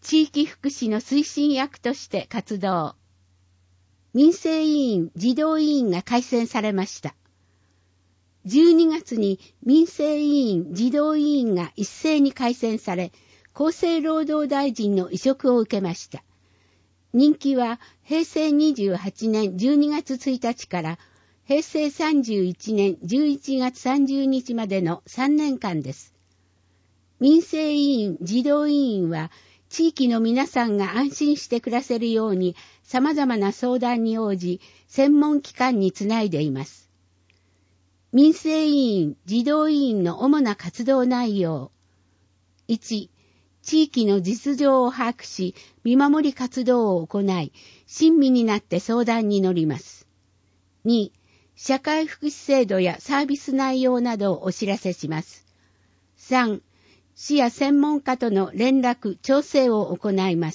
地域福祉の推進役として活動。民生委員、児童委員が改選されました。12月に民生委員、児童委員が一斉に改選され、厚生労働大臣の委嘱を受けました。任期は平成28年12月1日から平成31年11月30日までの3年間です。民生委員、児童委員は地域の皆さんが安心して暮らせるように様々な相談に応じ、専門機関につないでいます。民生委員、児童委員の主な活動内容。1、地域の実情を把握し、見守り活動を行い、親身になって相談に乗ります。2、社会福祉制度やサービス内容などをお知らせします。3、市や専門家との連絡、調整を行います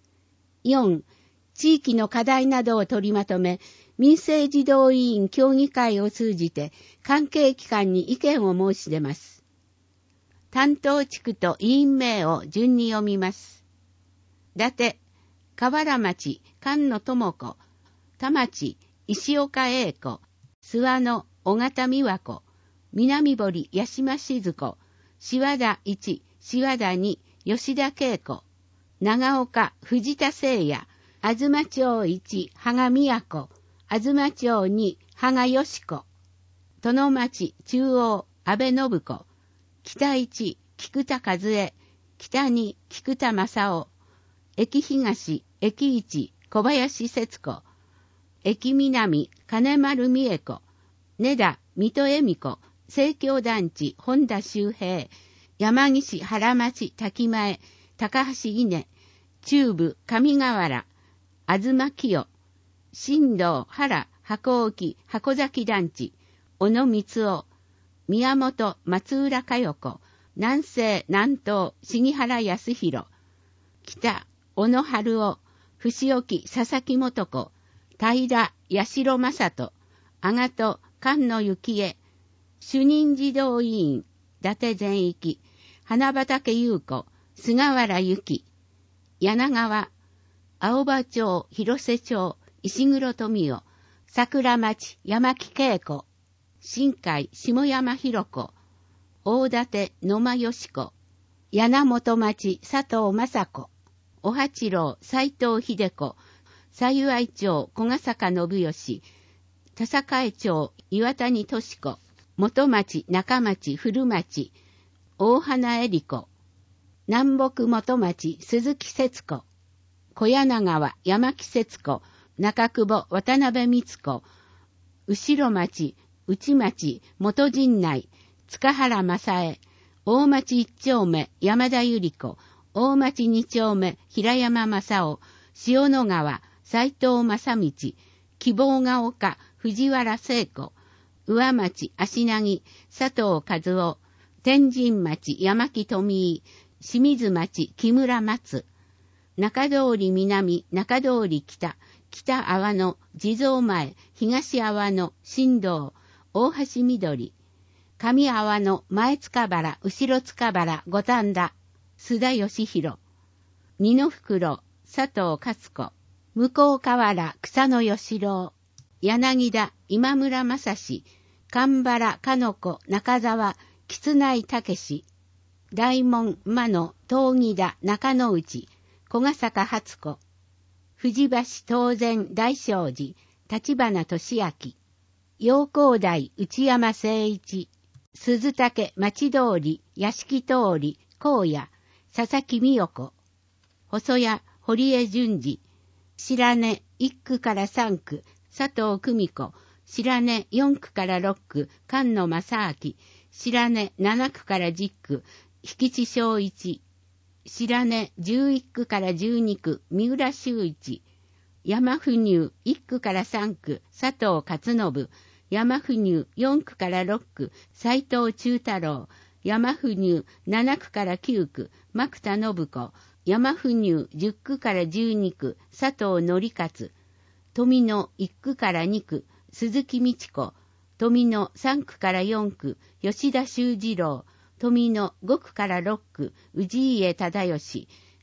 。4、地域の課題などを取りまとめ、民生児童委員協議会を通じて関係機関に意見を申し出ます。担当地区と委員名を順に読みます。伊達、河原町、菅野智子、田町、石岡英子、諏訪野、尾形美和子、南堀、八島静子、志和田1、志和田2、吉田恵子、長岡、藤田聖也、東町1、羽賀美也子、東町2、羽賀よし子、殿町中央、安倍信子、北1、菊田和恵、北2、菊田正夫、駅東、駅1、小林節子、駅南、金丸美恵子、根田、水戸恵美子、生協団地、本田周平、山岸原町滝前、高橋稲、中部上河原、東清、新道原箱置箱崎団地、小野光夫、宮本松浦佳代子、南西南東杉原康弘、北小野春夫、伏置佐々木元子、平八代正人、阿賀戸菅野幸恵、主任児童委員、伊達全域、花畑優子、菅原由紀、柳川、青葉町、広瀬町、石黒富夫、桜町、山木恵子、新海、下山弘子、大館、野間よし子、柳本町、佐藤正子、お八郎、斉藤秀子、幸町、小笠坂信義、田栄町、岩谷敏子、元町、中町、古町、大花恵里子、南北元町、鈴木節子、小柳川、山木節子、中久保、渡辺光子、後ろ町、内町、元陣内、塚原正恵、大町一丁目、山田百合子、大町二丁目、平山正夫、塩野川、斉藤正道、希望が丘、藤原聖子、上町、足長、佐藤和夫、天神町、山木富井、清水町、木村松、中通り南、中通り北、北阿波野、地蔵前、東阿波野、新道、大橋緑、上阿波野、前塚原、後ろ塚原、五反田、須田義弘、二の袋、佐藤勝子、向こう河原、草野義郎、柳田、今村正史、神原、かの子、中沢、吉内武史、大門、間野、東木田、中野内、小笠坂初子、藤橋東前大正寺、立花俊明、陽光台内山誠一、鈴竹町通り、屋敷通り、荒野、佐々木美代子、細谷堀江淳二、白根1区から3区、佐藤久美子、白根4区から6区、菅野正明、白根7区から10区、引地正一、白根11区から12区、三浦修一、山府入1区から3区、佐藤勝信、山府入4区から6区、斉藤忠太郎、山府入7区から9区、牧田信子、山府入10区から12区、佐藤則勝、富野1区から2区、鈴木美智子、富野3区から4区、吉田修二郎、富野5区から6区、氏家忠義、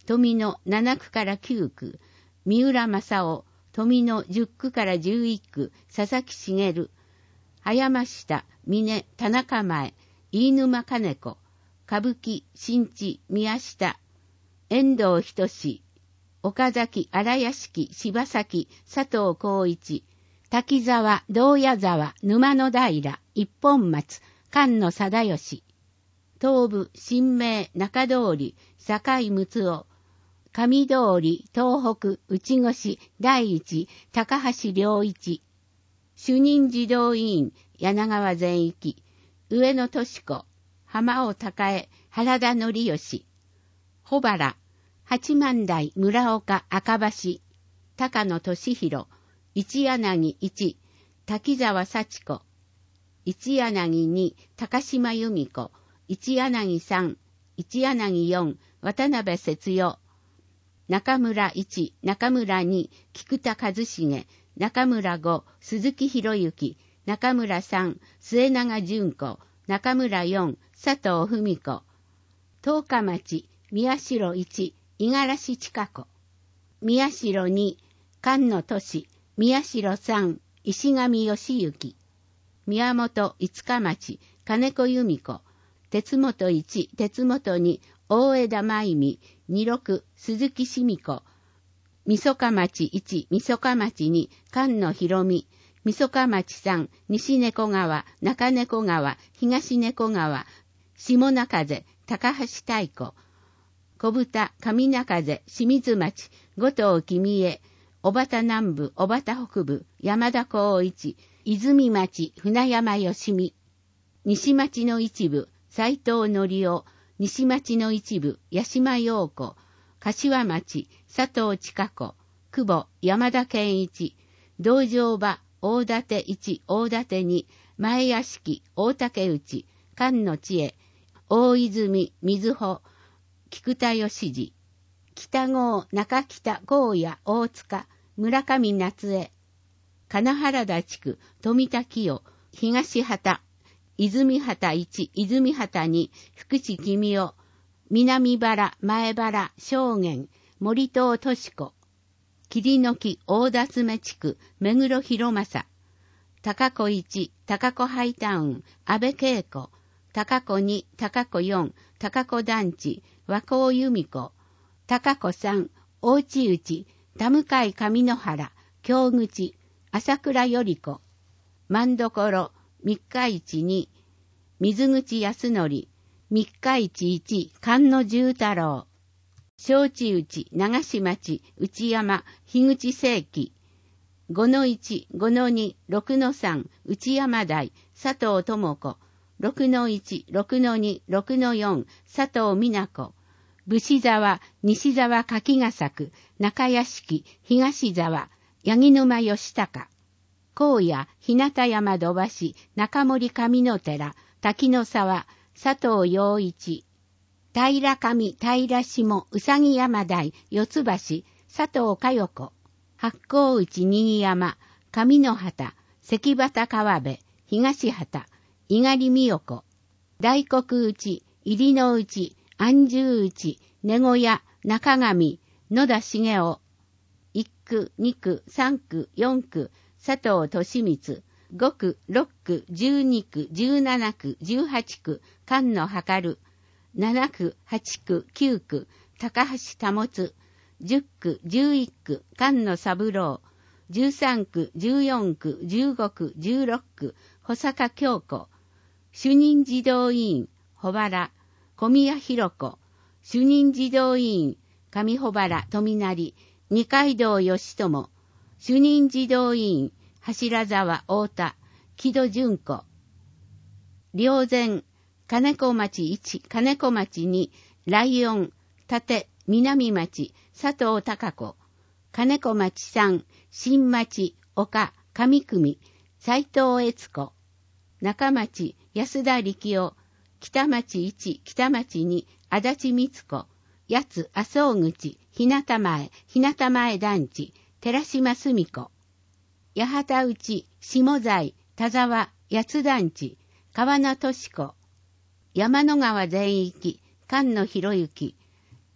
富野7区から9区、三浦正夫、富野10区から11区、佐々木茂、葉山下、峰、田中前、飯沼金子、歌舞伎、新地、宮下、遠藤仁、岡崎、荒屋敷、柴崎、佐藤浩一、滝沢、道谷沢、沼野平、一本松、菅野貞義、東部、新名、中通り、堺睦夫、上通り、東北、内越、第一、高橋良一、主任児童委員、柳川全域、上野敏子、浜尾孝恵、原田則義、保原、八幡台、村岡、赤橋、高野俊弘、一柳一、滝沢幸子、一柳二、高島由美子、一柳三、一柳四、渡辺節代、中村一、中村二、菊田一重、中村五、鈴木博之、中村三、末永純子、中村四、佐藤文子、十日町、宮代一、五十嵐千佳子、宮代二、菅野俊、宮代三、石上義行、宮本五日町、金子由美子、鉄本一、鉄本二、大枝舞美、二六、鈴木しみ子、みそか町一、みそか町二、菅野博美、みそか町三、西猫川、中猫川、東猫川、下中瀬、高橋太子、小豚、上中瀬、清水町、後藤君江、小畑南部、小畑北部、山田光一、泉町、船山義美、西町の一部、斉藤則夫、西町の一部、八島陽子、柏町、佐藤千佳子、久保、山田健一、道場場、大館一、大館二、前屋敷、大竹内、菅野千恵、大泉、水穂、菊田義次、北郷、中北、高野、大塚、村上夏江、金原田地区、富田清、東畑、泉畑一、泉畑二、福地君代、南原、前原、正元、森藤敏子、桐の木、大田爪地区、目黒広正、高子一、高子ハイタウン、安倍恵子、高子二、高子四、高子団地、和光由美子、高子三、大内内、田向上野原、京口、朝倉より子、万所、三日市二、水口康則、三日市一、菅野重太郎、承知内、長島町、内山、樋口世紀、5-1、5-2、6-3、内山台、佐藤智子、6-1、6-2、6-4、佐藤美奈子、武士沢、西沢柿ヶ作、中屋敷、東沢、八木沼義孝、高野、日向山土橋、中森上野寺、滝野沢、佐藤陽一、平上、平下、うさぎ山台、四つ橋、佐藤佳代子、八甲内新山、上野畑、関畑川辺、東畑、猪狩美代子、大黒内、入野内、安住内、根小屋、中上、野田茂雄、1区、2区、3区、4区、佐藤利光、5区、6区、12区、17区、18区、菅野計、7区、8区、9区、高橋保、10区、11区、菅野三郎、13区、14区、15区、16区、保坂京子、主任児童委員、保原、小宮弘子、主任児童委員、上保原富成、二階堂義友、主任児童委員、柱沢太田、木戸淳子、両前、金子町1、金子町2、ライオン、立、南町、佐藤孝子、金子町3、新町、岡、上組、斉藤悦子、中町、安田力夫、北町1、北町2、足立光子、八津、麻生口、日向前、日向前団地、寺島澄子、八幡内、下西、田沢、八津団地、川名俊子、山野川全域、菅野博之、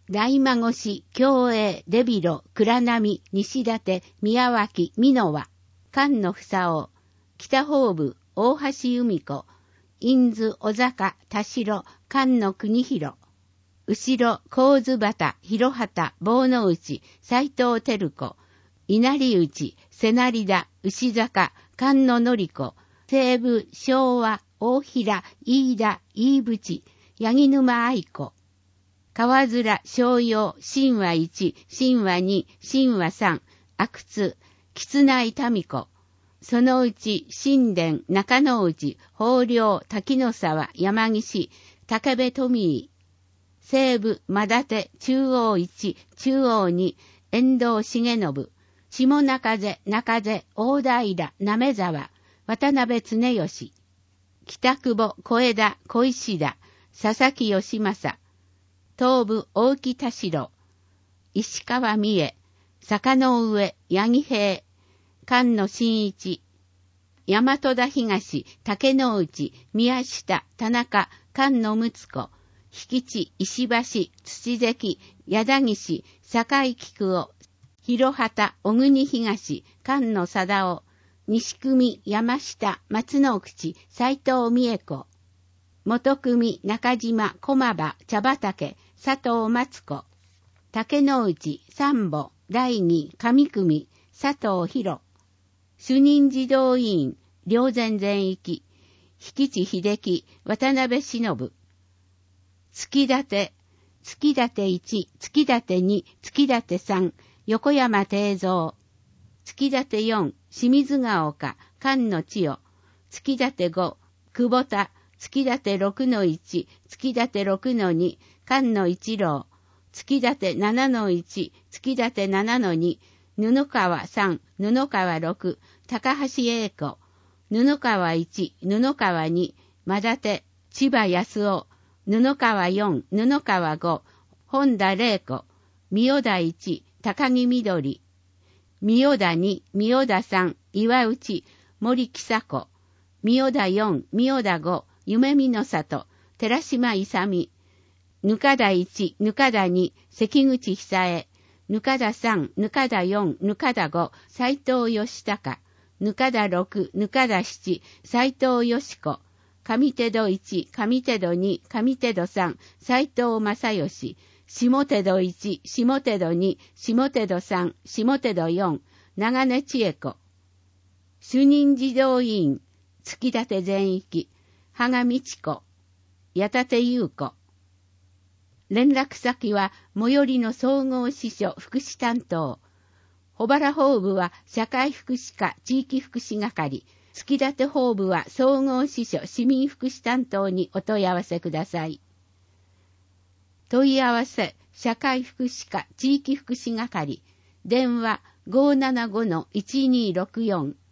大間越、共栄、出広、倉波、西館、宮脇、美濃和、菅野房夫、北方部、大橋由美子、印津、小坂、田代、菅野国広、後ろ、神津畑、広畑、坊之内、斎藤照子、稲荷内、瀬成田、牛坂、菅野典子、西部、昭和、大平、飯田、飯淵、八木沼愛子、川面、商用、神話1、神話2、神話3、阿久津、吉内民子、そのうち、新田、中野内、豊陵、滝野沢、山岸、武部富井、西部、真立、中央1、中央2、遠藤重信、下中瀬、中瀬、大平、滑沢、渡辺恒義、北久保、小枝、小石田、佐々木義正、東部、大木田代、石川美恵、坂の上、八木平、菅野真一、大和田東、竹之内、宮下、田中、菅野睦子、引地、石橋、土関、矢田岸、堺菊尾、広畑、小国東、菅野貞夫、西組、山下、松の口、斎藤美恵子、元組、中島、駒場、茶畑、佐藤松子、竹之内、三母、第二、上組、佐藤博、主任児童委員、両前全域、引地秀樹、渡辺忍、月立、月立1、月立2、月立3、横山定蔵、月立4、清水ヶ丘、菅野千代、月立5、久保田、月立6-1、月立6-2、菅野一郎、月立7-1、月立7-2、布川3、布川6、高橋英子、布川1、布川2、真立、千葉康夫、布川4、布川5、本田玲子、三代田1、高木みどり、三代田2、三代田3、岩内、森喜佐子、三代田4、三代田5、夢見の里、寺島勇、ぬかだ1、ぬかだ2、関口久恵、ぬかだ3、ぬかだ4、ぬかだ5、斎藤義孝、ぬかだ6、ぬかだ7、斎藤よし子、上手戸1、上手戸2、上手戸3、斎藤正義、下手戸1、下手戸2、下手戸3、下手戸4、長根千恵子、主任児童委員、月立全域、羽賀美智子、矢立優子。連絡先は最寄りの総合支所福祉担当。保原法部は社会福祉課地域福祉係。月立法部は総合支所市民福祉担当にお問い合わせください。問い合わせ社会福祉課地域福祉係。電話 575-1264